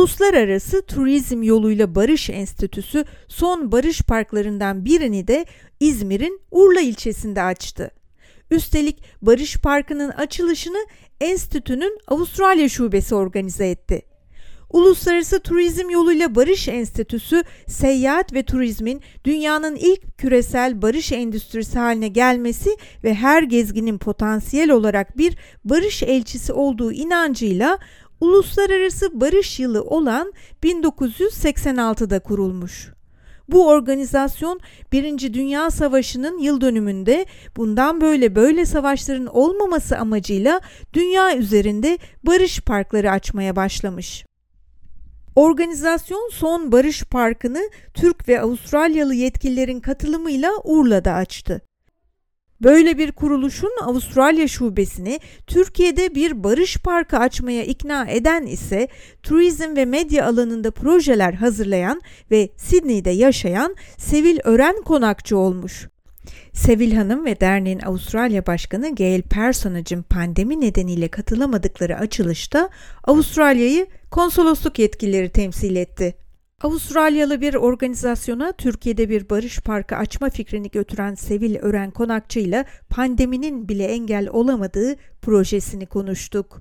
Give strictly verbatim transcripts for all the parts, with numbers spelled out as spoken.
Uluslararası Turizm Yoluyla Barış Enstitüsü son barış parklarından birini de İzmir'in Urla ilçesinde açtı. Üstelik Barış Parkı'nın açılışını enstitünün Avustralya şubesi organize etti. Uluslararası Turizm Yoluyla Barış Enstitüsü, seyahat ve turizmin dünyanın ilk küresel barış endüstrisi haline gelmesi ve her gezginin potansiyel olarak bir barış elçisi olduğu inancıyla Uluslararası Barış Yılı olan bin dokuz yüz seksen altıda kurulmuş. Bu organizasyon Birinci Dünya Savaşı'nın yıl dönümünde bundan böyle böyle savaşların olmaması amacıyla dünya üzerinde barış parkları açmaya başlamış. Organizasyon son barış parkını Türk ve Avustralyalı yetkililerin katılımıyla Urla'da açtı. Böyle bir kuruluşun Avustralya şubesini Türkiye'de bir barış parkı açmaya ikna eden ise turizm ve medya alanında projeler hazırlayan ve Sydney'de yaşayan Sevil Ören Konakçı olmuş. Sevil Hanım ve derneğin Avustralya Başkanı Gail Parsonage pandemi nedeniyle katılamadıkları açılışta Avustralya'yı konsolosluk yetkilileri temsil etti. Avustralyalı bir organizasyona Türkiye'de bir barış parkı açma fikrini götüren Sevil Ören Konakçı ile pandeminin bile engel olamadığı projesini konuştuk.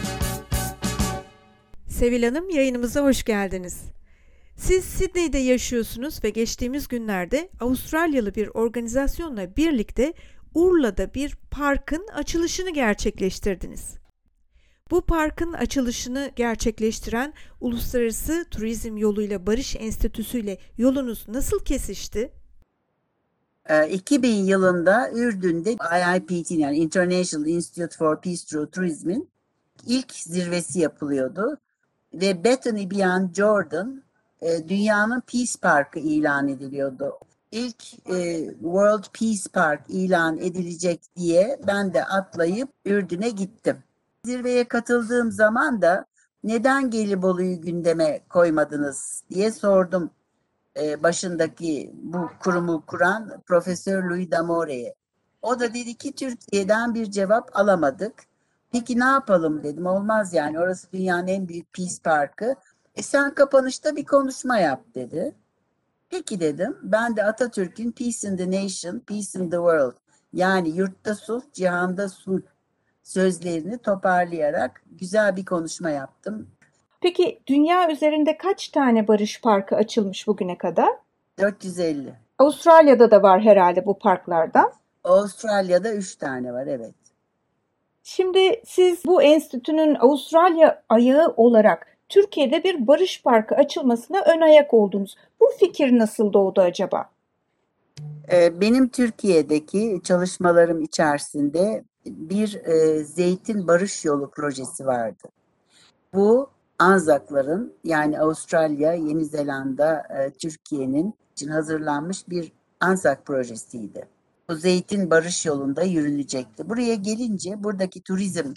Sevil Hanım, yayınımıza hoş geldiniz. Siz Sydney'de yaşıyorsunuz ve geçtiğimiz günlerde Avustralyalı bir organizasyonla birlikte Urla'da bir parkın açılışını gerçekleştirdiniz. Bu parkın açılışını gerçekleştiren Uluslararası Turizm Yoluyla Barış Enstitüsü ile yolunuz nasıl kesişti? iki bin yılında Ürdün'de I I P T yani International Institute for Peace Through Tourism'in ilk zirvesi yapılıyordu ve Bethany Beyond Jordan dünyanın Peace Parkı ilan ediliyordu. İlk e, World Peace Park ilan edilecek diye ben de atlayıp Ürdün'e gittim. Zirveye katıldığım zaman da neden Gelibolu'yu gündeme koymadınız diye sordum e, başındaki bu kurumu kuran Profesör Louis Damore'ye. O da dedi ki Türkiye'den bir cevap alamadık. Peki ne yapalım dedim. Olmaz yani, orası dünyanın en büyük Peace Parkı. E sen kapanışta bir konuşma yap dedi. Peki dedim. Ben de Atatürk'ün Peace in the Nation, Peace in the World yani yurtta sulh, cihanda sulh sözlerini toparlayarak güzel bir konuşma yaptım. Peki dünya üzerinde kaç tane barış parkı açılmış bugüne kadar? dört yüz elli. Avustralya'da da var herhalde bu parklardan. Avustralya'da üç tane var, evet. Şimdi siz bu enstitünün Avustralya ayağı olarak Türkiye'de bir barış parkı açılmasına ön ayak oldunuz. Bu fikir nasıl doğdu acaba? Benim Türkiye'deki çalışmalarım içerisinde bir e, Zeytin Barış Yolu projesi vardı. Bu Anzakların yani Avustralya, Yeni Zelanda, e, Türkiye'nin için hazırlanmış bir Anzak projesiydi. Bu Zeytin Barış Yolu'nda yürünecekti. Buraya gelince buradaki turizm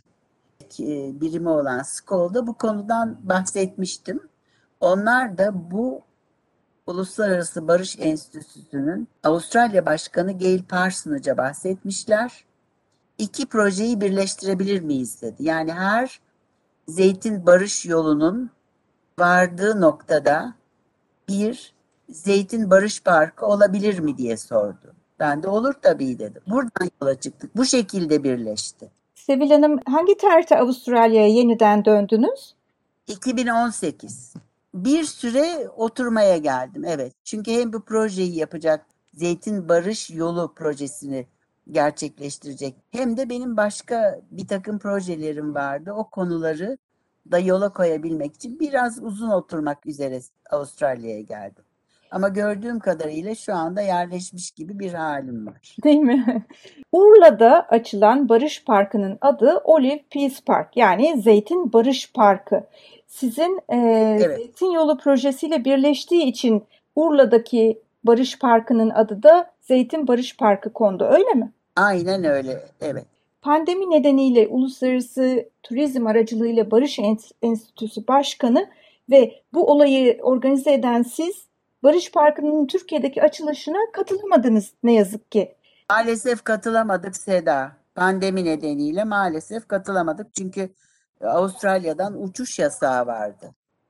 e, birimi olan Skoll'da bu konudan bahsetmiştim. Onlar da bu Uluslararası Barış Enstitüsü'nün Avustralya Başkanı Gail Parsonage'a bahsetmişler. İki projeyi birleştirebilir miyiz dedi. Yani her Zeytin Barış Yolu'nun vardığı noktada bir Zeytin Barış Parkı olabilir mi diye sordu. Ben de olur tabii dedim. Buradan yola çıktık. Bu şekilde birleşti. Sevil Hanım, hangi tarihte Avustralya'ya yeniden döndünüz? iki bin on sekiz. Bir süre oturmaya geldim, evet. Çünkü hem bu projeyi yapacak, Zeytin Barış Yolu projesini gerçekleştirecek, hem de benim başka bir takım projelerim vardı. O konuları da yola koyabilmek için biraz uzun oturmak üzere Avustralya'ya geldim. Ama gördüğüm kadarıyla şu anda yerleşmiş gibi bir halim var. Değil mi? Urla'da açılan Barış Parkı'nın adı Olive Peace Park, yani Zeytin Barış Parkı. Sizin e, evet. Zeytin Yolu projesiyle birleştiği için Urla'daki Barış Parkı'nın adı da Zeytin Barış Parkı kondu, öyle mi? Aynen öyle, evet. Pandemi nedeniyle Uluslararası Turizm Aracılığıyla Barış Enstitüsü Başkanı ve bu olayı organize eden siz, Barış Parkı'nın Türkiye'deki açılışına katılamadınız ne yazık ki. Maalesef katılamadık Seda. Pandemi nedeniyle maalesef katılamadık. Çünkü Avustralya'dan uçuş yasağı vardı.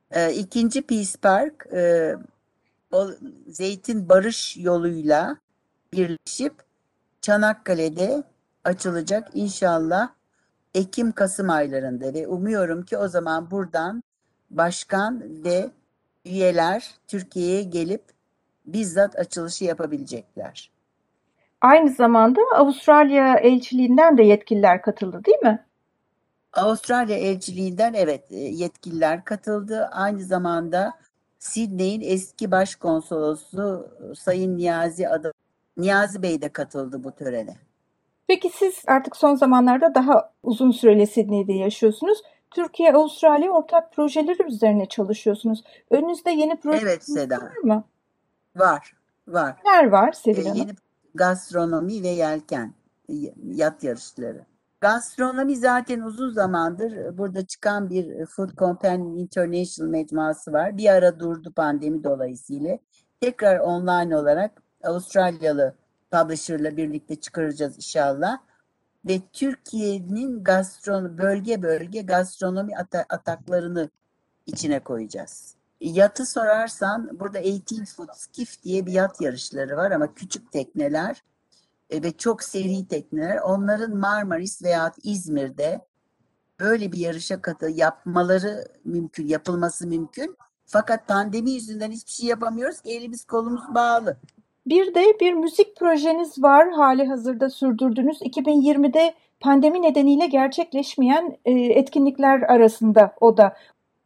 E, ikinci Peace Park e, o Zeytin Barış yoluyla birleşip Çanakkale'de açılacak inşallah Ekim-Kasım aylarında ve umuyorum ki o zaman buradan başkan ve üyeler Türkiye'ye gelip bizzat açılışı yapabilecekler. Aynı zamanda Avustralya elçiliğinden de yetkililer katıldı, değil mi? Avustralya elçiliğinden evet yetkililer katıldı. Aynı zamanda Sydney'in eski başkonsolosu Sayın Niyazi Adı Niyazi Bey de katıldı bu törene. Peki siz artık son zamanlarda daha uzun süreli Sydney'de yaşıyorsunuz. Türkiye-Avustralya ortak projeleri üzerine çalışıyorsunuz. Önünüzde yeni projeler Evet Seda, var mı? var, var. Neler var Ee, Sevil Hanım? yeni gastronomi ve yelken y- yat yarışları. Gastronomi zaten uzun zamandır burada çıkan bir Food Companion International mecmuası var. Bir ara durdu pandemi dolayısıyla. Tekrar online olarak Avustralyalı publisher'la birlikte çıkaracağız inşallah. Ve Türkiye'nin gastronomi, bölge bölge gastronomi ata- ataklarını içine koyacağız. Yatı sorarsan burada on foot skiff diye bir yat yarışları var ama küçük tekneler e, ve çok seri tekneler. Onların Marmaris veya İzmir'de böyle bir yarışa katı yapmaları mümkün, yapılması mümkün. Fakat pandemi yüzünden hiçbir şey yapamıyoruz ki elimiz kolumuz bağlı. Bir de bir müzik projeniz var hali hazırda sürdürdüğünüz iki bin yirmide pandemi nedeniyle gerçekleşmeyen e, etkinlikler arasında o da.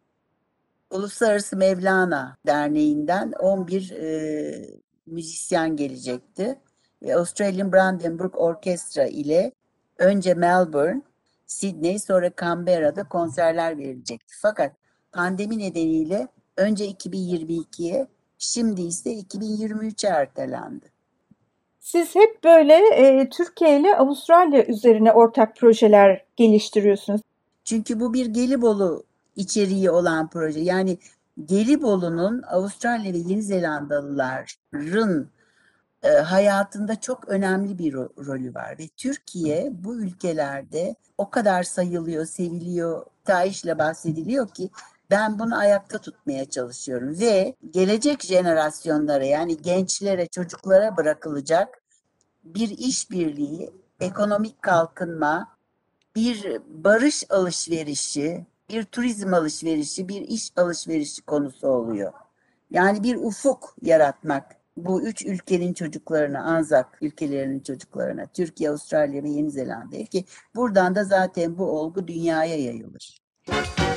Uluslararası Mevlana Derneği'nden on bir e, müzisyen gelecekti. Ve Australian Brandenburg Orchestra ile önce Melbourne, Sydney sonra Canberra'da konserler verilecekti. Fakat pandemi nedeniyle önce iki bin yirmi ikiye şimdi ise iki bin yirmi üçe ertelendi. Siz hep böyle e, Türkiye ile Avustralya üzerine ortak projeler geliştiriyorsunuz. Çünkü bu bir Gelibolu içeriği olan proje. Yani Gelibolu'nun Avustralya ve Yeni Zelandalıların e, hayatında çok önemli bir ro- rolü var. Ve Türkiye bu ülkelerde o kadar sayılıyor, seviliyor, tayişle bahsediliyor ki ben bunu ayakta tutmaya çalışıyorum. Ve gelecek jenerasyonlara yani gençlere, çocuklara bırakılacak bir işbirliği, ekonomik kalkınma, bir barış alışverişi, bir turizm alışverişi, bir iş alışverişi konusu oluyor. Yani bir ufuk yaratmak bu üç ülkenin çocuklarına, Anzak ülkelerinin çocuklarına, Türkiye, Avustralya ve Yeni Zelanda ki buradan da zaten bu olgu dünyaya yayılır.